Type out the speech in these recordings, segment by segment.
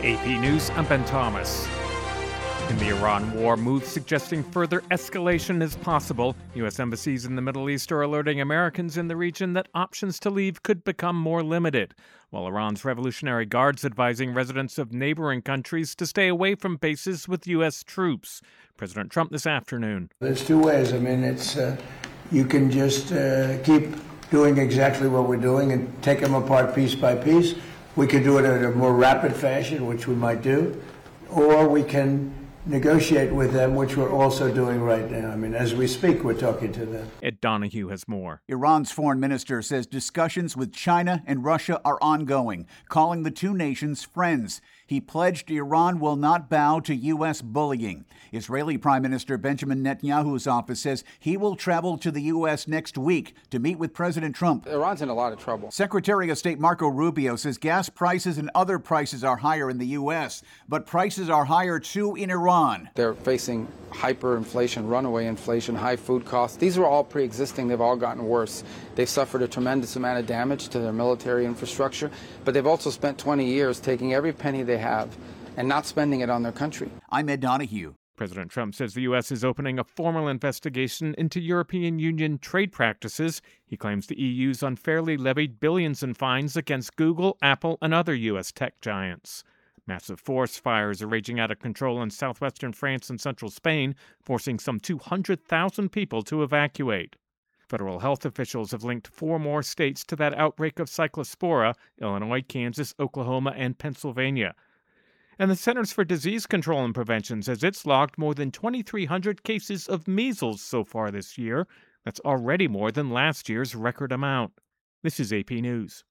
AP News, I'm Ben Thomas. In the Iran war, moves suggesting further escalation is possible. U.S. embassies in the Middle East are alerting Americans in the region that options to leave could become more limited, while Iran's Revolutionary Guard's advising residents of neighboring countries to stay away from bases with U.S. troops. President Trump this afternoon. There's two ways. I mean, it's you can just keep doing exactly what we're doing and take them apart piece by piece. We could do it in a more rapid fashion, which we might do, or we can negotiate with them, which we're also doing right now. I mean, as we speak, we're talking to them. Ed Donahue has more. Iran's foreign minister says discussions with China and Russia are ongoing, calling the two nations friends. He pledged Iran will not bow to U.S. bullying. Israeli Prime Minister Benjamin Netanyahu's office says he will travel to the U.S. next week to meet with President Trump. Iran's in a lot of trouble. Secretary of State Marco Rubio says gas prices and other prices are higher in the U.S., but prices are higher too in Iran. They're facing hyperinflation, runaway inflation, high food costs. These are all pre-existing. They've all gotten worse. They've suffered a tremendous amount of damage to their military infrastructure, but they've also spent 20 years taking every penny they have and not spending it on their country. I'm Ed Donahue. President Trump says the U.S. is opening a formal investigation into European Union trade practices. He claims the EU's unfairly levied billions in fines against Google, Apple, and other U.S. tech giants. Massive forest fires are raging out of control in southwestern France and central Spain, forcing some 200,000 people to evacuate. Federal health officials have linked 4 more states to that outbreak of cyclospora: Illinois, Kansas, Oklahoma, and Pennsylvania. And the Centers for Disease Control and Prevention says it's logged more than 2,300 cases of measles so far this year. That's already more than last year's record amount. This is AP News.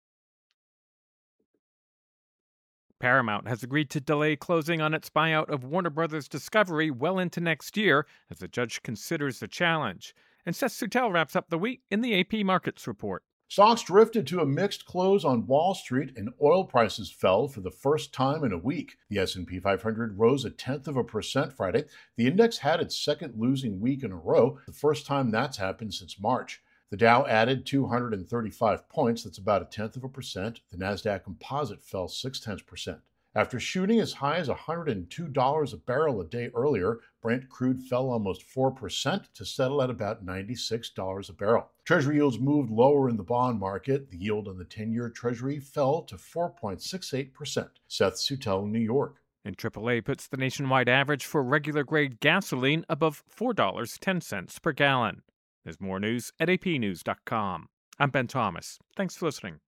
Paramount has agreed to delay closing on its buyout of Warner Bros. Discovery well into next year as the judge considers the challenge. And Seth Suttel wraps up the week in the AP Markets Report. Stocks drifted to a mixed close on Wall Street and oil prices fell for the first time in a week. The S&P 500 rose 0.1% Friday. The index had its second losing week in a row, the first time that's happened since March. The Dow added 235 points, that's about 0.1%. The Nasdaq Composite fell 0.6%. After shooting as high as $102 a barrel a day earlier, Brent crude fell almost 4% to settle at about $96 a barrel. Treasury yields moved lower in the bond market. The yield on the 10-year Treasury fell to 4.68%. Seth Suttel, New York. And AAA puts the nationwide average for regular-grade gasoline above $4.10 per gallon. There's more news at apnews.com. I'm Ben Thomas. Thanks for listening.